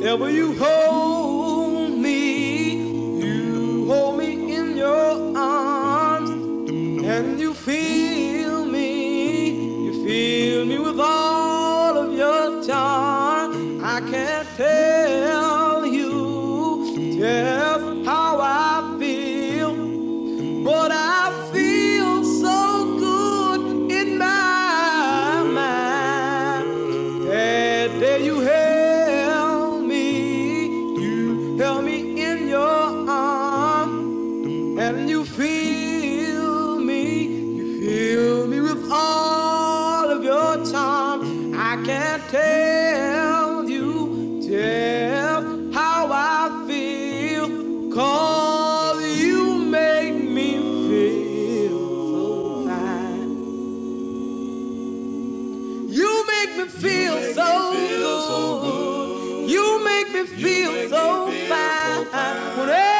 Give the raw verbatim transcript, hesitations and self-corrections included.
Whenever you hold me, you hold me in your arms, and you feel me, you feel me with all of your charm. I can't tell you just how I feel, but I feel so good in my mind. That day you held me, you held me in your arms, and you feel me, you feel me with all of your charm. I can't tell you just how I feel, 'cause you make me feel so fine. You make me feel so good. You make me feel so fine. Whenever